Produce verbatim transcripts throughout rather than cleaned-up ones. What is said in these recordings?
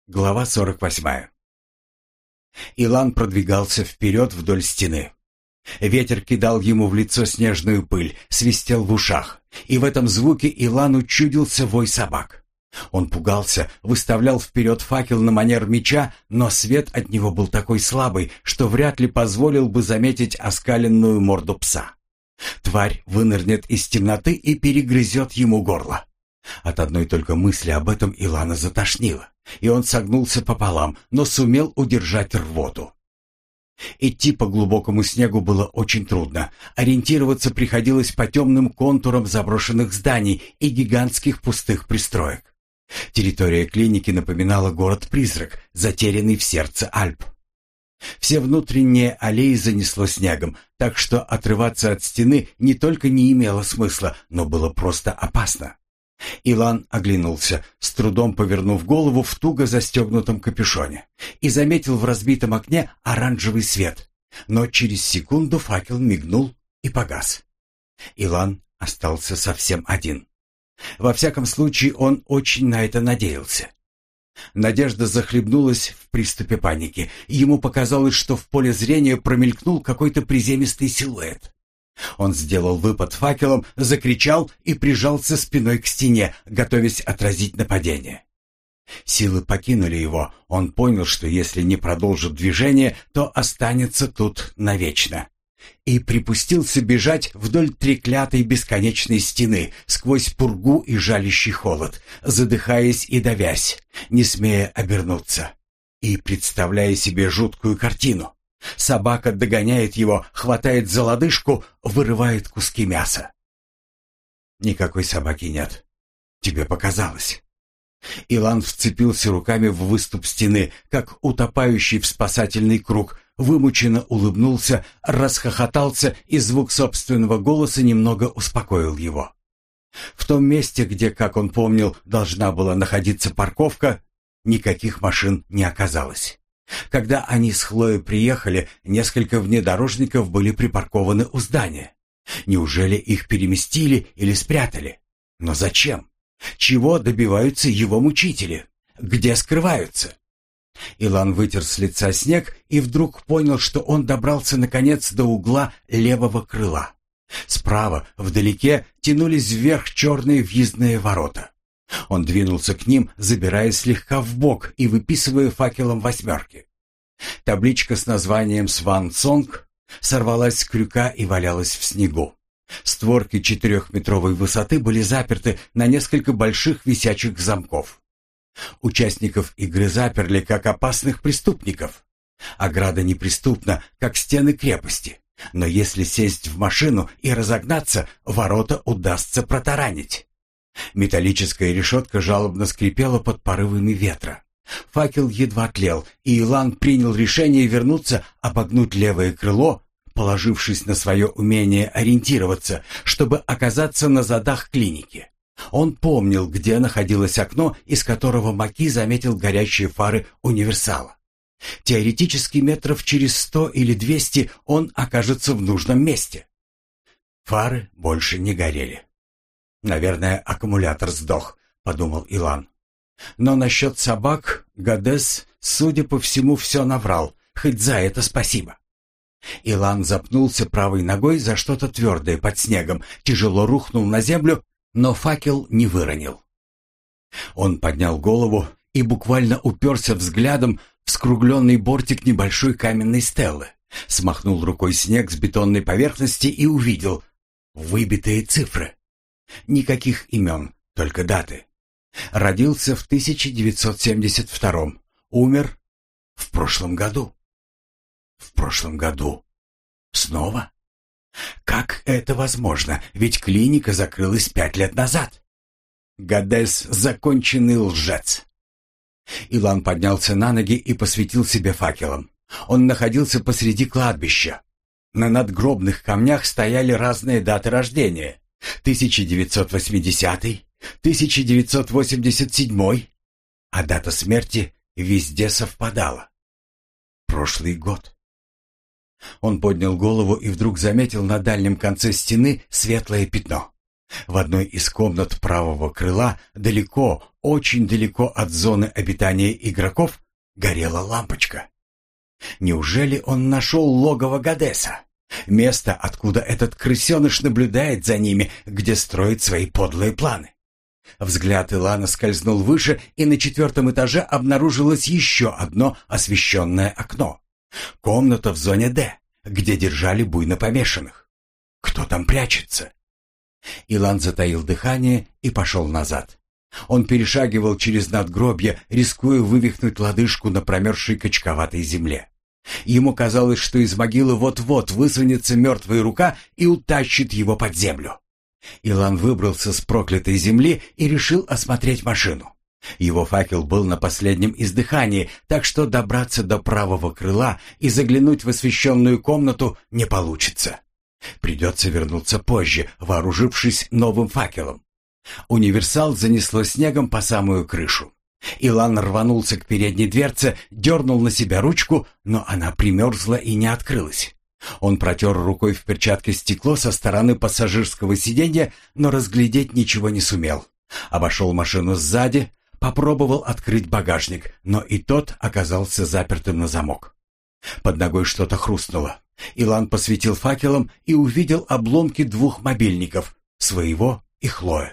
Глава сорок восьмая. Илан продвигался вперед вдоль стены. Ветер кидал ему в лицо снежную пыль, свистел в ушах, и в этом звуке Илану чудился вой собак. Он пугался, выставлял вперед факел на манер меча, но свет от него был такой слабый, что вряд ли позволил бы заметить оскаленную морду пса. Тварь вынырнет из темноты и перегрызет ему горло. От одной только мысли об этом Илана затошнило, и он согнулся пополам, но сумел удержать рвоту. Идти по глубокому снегу было очень трудно. Ориентироваться приходилось по темным контурам заброшенных зданий и гигантских пустых пристроек. Территория клиники напоминала город-призрак, затерянный в сердце Альп. Все внутренние аллеи занесло снегом, так что отрываться от стены не только не имело смысла, но было просто опасно. Илан оглянулся, с трудом повернув голову в туго застегнутом капюшоне, и заметил в разбитом окне оранжевый свет, но через секунду факел мигнул и погас. Илан остался совсем один. Во всяком случае, он очень на это надеялся. Надежда захлебнулась в приступе паники. Ему показалось, что в поле зрения промелькнул какой-то приземистый силуэт. Он сделал выпад факелом, закричал и прижался спиной к стене, готовясь отразить нападение. Силы покинули его. Он понял, что если не продолжит движение, то останется тут навечно. И припустился бежать вдоль треклятой бесконечной стены, сквозь пургу и жалящий холод, задыхаясь и давясь, не смея обернуться, и представляя себе жуткую картину. Собака догоняет его, хватает за лодыжку, вырывает куски мяса. Никакой собаки нет. Тебе показалось. Илан вцепился руками в выступ стены, как утопающий в спасательный круг, вымученно улыбнулся, расхохотался, и звук собственного голоса немного успокоил его. В том месте, где, как он помнил, должна была находиться парковка, никаких машин не оказалось. Когда они с Хлоей приехали, несколько внедорожников были припаркованы у здания. Неужели их переместили или спрятали? Но зачем? Чего добиваются его мучители? Где скрываются? Илан вытер с лица снег и вдруг понял, что он добрался наконец до угла левого крыла. Справа, вдалеке, тянулись вверх черные въездные ворота. Он двинулся к ним, забираясь слегка вбок и выписывая факелом восьмерки. Табличка с названием «Сван Сонг» сорвалась с крюка и валялась в снегу. Створки четырехметровой высоты были заперты на несколько больших висячих замков. Участников игры заперли как опасных преступников. Ограда неприступна, как стены крепости. Но если сесть в машину и разогнаться, ворота удастся протаранить. Металлическая решетка жалобно скрипела под порывами ветра. Факел едва тлел, и Илан принял решение вернуться, обогнуть левое крыло, положившись на свое умение ориентироваться, чтобы оказаться на задах клиники. Он помнил, где находилось окно, из которого Маки заметил горящие фары универсала. Теоретически метров через сто или двести он окажется в нужном месте. Фары больше не горели. «Наверное, аккумулятор сдох», — подумал Илан. Но насчет собак Гадес, судя по всему, все наврал, хоть за это спасибо. Илан запнулся правой ногой за что-то твердое под снегом, тяжело рухнул на землю, но факел не выронил. Он поднял голову и буквально уперся взглядом в скругленный бортик небольшой каменной стелы, смахнул рукой снег с бетонной поверхности и увидел выбитые цифры. Никаких имен, только даты. Родился в тысяча девятьсот семьдесят втором, умер в прошлом году. В прошлом году? Снова? Как это возможно? Ведь клиника закрылась пять лет назад. Гадес — законченный лжец. Илан поднялся на ноги и посветил себе факелом. Он находился посреди кладбища. На надгробных камнях стояли разные даты рождения. тысяча девятьсот восьмидесятый, тысяча девятьсот восемьдесят седьмой, а дата смерти везде совпадала. Прошлый год. Он поднял голову и вдруг заметил на дальнем конце стены светлое пятно. В одной из комнат правого крыла, далеко, очень далеко от зоны обитания игроков, горела лампочка. Неужели он нашел логово Гадеса? Место, откуда этот крысеныш наблюдает за ними, где строит свои подлые планы. Взгляд Илана скользнул выше, и на четвертом этаже обнаружилось еще одно освещенное окно. Комната в зоне «Д», где держали буйно помешанных. Кто там прячется? Илан затаил дыхание и пошел назад. Он перешагивал через надгробье, рискуя вывихнуть лодыжку на промерзшей качковатой земле. Ему казалось, что из могилы вот-вот высунется мертвая рука и утащит его под землю. Илан выбрался с проклятой земли и решил осмотреть машину. Его факел был на последнем издыхании, так что добраться до правого крыла и заглянуть в освещенную комнату не получится. Придется вернуться позже, вооружившись новым факелом. Универсал занесло снегом по самую крышу. Илан рванулся к передней дверце, дернул на себя ручку, но она примерзла и не открылась. Он протер рукой в перчатке стекло со стороны пассажирского сиденья, но разглядеть ничего не сумел. Обошел машину сзади, попробовал открыть багажник, но и тот оказался запертым на замок. Под ногой что-то хрустнуло. Илан посветил факелом и увидел обломки двух мобильников, своего и Хлоя.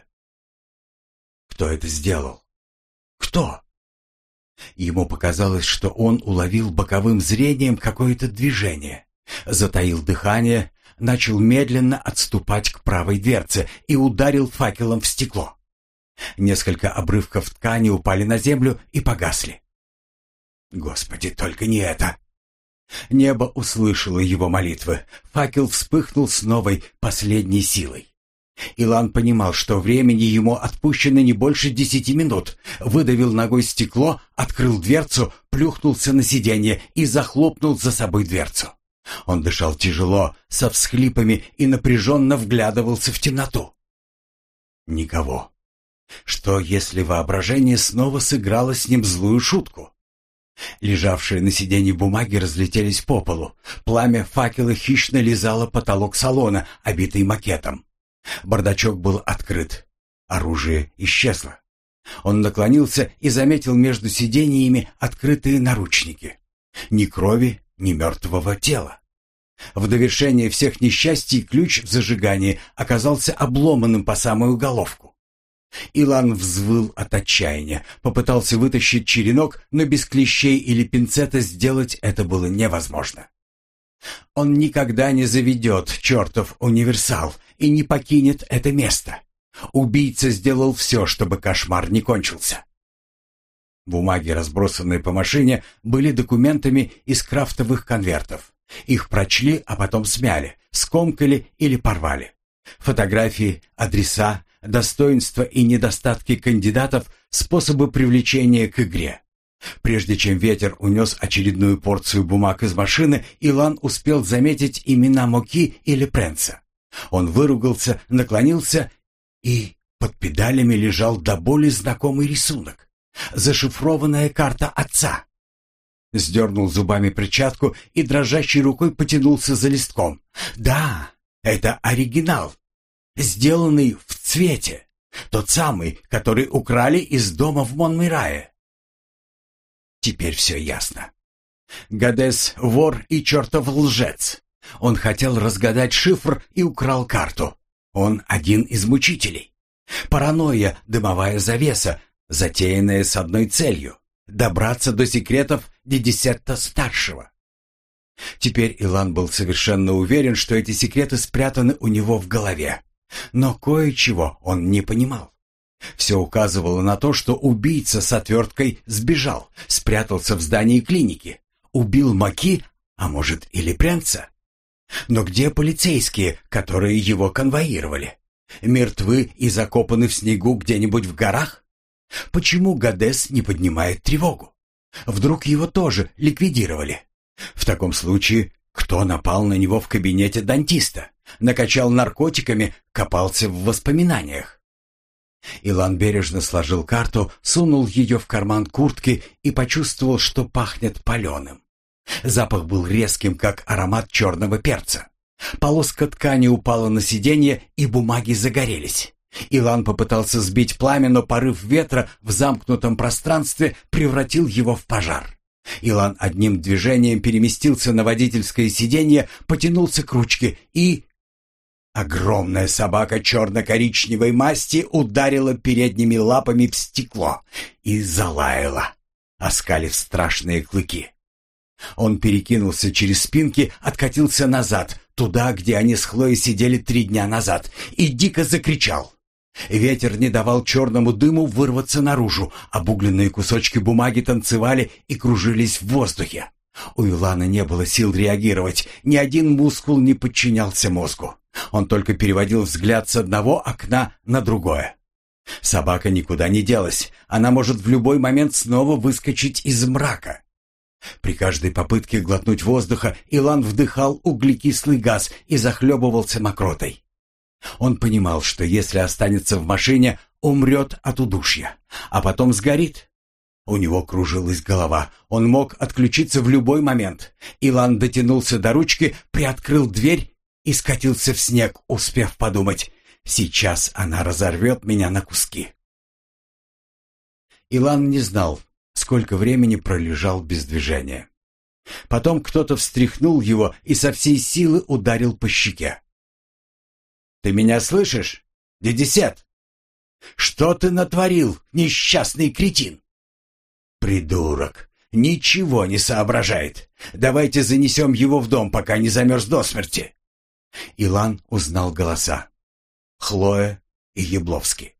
Кто это сделал? Кто? Ему показалось, что он уловил боковым зрением какое-то движение. Затаил дыхание, начал медленно отступать к правой дверце и ударил факелом в стекло. Несколько обрывков ткани упали на землю и погасли. Господи, только не это! Небо услышало его молитвы. Факел вспыхнул с новой, последней силой. Илан понимал, что времени ему отпущено не больше десяти минут. Выдавил ногой стекло, открыл дверцу, плюхнулся на сиденье и захлопнул за собой дверцу. Он дышал тяжело, со всхлипами и напряженно вглядывался в темноту. Никого. Что, если воображение снова сыграло с ним злую шутку? Лежавшие на сиденье бумаги разлетелись по полу. Пламя факела хищно лизало потолок салона, обитый макетом. Бардачок был открыт. Оружие исчезло. Он наклонился и заметил между сиденьями открытые наручники. Ни крови, ни мертвого тела. В довершение всех несчастий ключ в зажигании оказался обломанным по самую головку. Илан взвыл от отчаяния, попытался вытащить черенок, но без клещей или пинцета сделать это было невозможно. Он никогда не заведет чертов универсал и не покинет это место. Убийца сделал все, чтобы кошмар не кончился. Бумаги, разбросанные по машине, были документами из крафтовых конвертов. Их прочли, а потом смяли, скомкали или порвали. Фотографии, адреса, достоинства и недостатки кандидатов, способы привлечения к игре. Прежде чем ветер унес очередную порцию бумаг из машины, Илан успел заметить имена Моки или Пренса. Он выругался, наклонился, и под педалями лежал до боли знакомый рисунок. Зашифрованная карта отца. Сдернул зубами перчатку и дрожащей рукой потянулся за листком. Да, это оригинал. Сделанный в цвете. Тот самый, который украли из дома в Монмирае. Теперь все ясно. Гадес — вор и чертов лжец. Он хотел разгадать шифр и украл карту. Он один из мучителей. Паранойя, дымовая завеса, затеянная с одной целью — добраться до секретов Дидисетта-старшего. Теперь Илан был совершенно уверен, что эти секреты спрятаны у него в голове. Но кое-чего он не понимал. Все указывало на то, что убийца с отверткой сбежал, спрятался в здании клиники, убил Моки, а может, или Пренца. Но где полицейские, которые его конвоировали? Мертвы и закопаны в снегу где-нибудь в горах? Почему Гадес не поднимает тревогу? Вдруг его тоже ликвидировали? В таком случае, кто напал на него в кабинете дантиста? Накачал наркотиками, копался в воспоминаниях. Илан бережно сложил карту, сунул ее в карман куртки и почувствовал, что пахнет паленым. Запах был резким, как аромат черного перца. Полоска ткани упала на сиденье, и бумаги загорелись. Илан попытался сбить пламя, но порыв ветра в замкнутом пространстве превратил его в пожар. Илан одним движением переместился на водительское сиденье, потянулся к ручке и... Огромная собака черно-коричневой масти ударила передними лапами в стекло и залаяла, оскалив страшные клыки. Он перекинулся через спинки, откатился назад, туда, где они с Хлоей сидели три дня назад, и дико закричал. Ветер не давал черному дыму вырваться наружу, обугленные кусочки бумаги танцевали и кружились в воздухе. У Илана не было сил реагировать, ни один мускул не подчинялся мозгу. Он только переводил взгляд с одного окна на другое. Собака никуда не делась, она может в любой момент снова выскочить из мрака. При каждой попытке глотнуть воздуха Илан вдыхал углекислый газ и захлебывался мокротой. Он понимал, что если останется в машине, умрет от удушья, а потом сгорит. У него кружилась голова, он мог отключиться в любой момент. Илан дотянулся до ручки, приоткрыл дверь и скатился в снег, успев подумать: сейчас она разорвет меня на куски. Илан не знал, сколько времени пролежал без движения. Потом кто-то встряхнул его и со всей силы ударил по щеке. «Ты меня слышишь, дядя? Что ты натворил, несчастный кретин?» «Придурок, ничего не соображает. Давайте занесем его в дом, пока не замерз до смерти». Илан узнал голоса. Хлоя и Ябловский.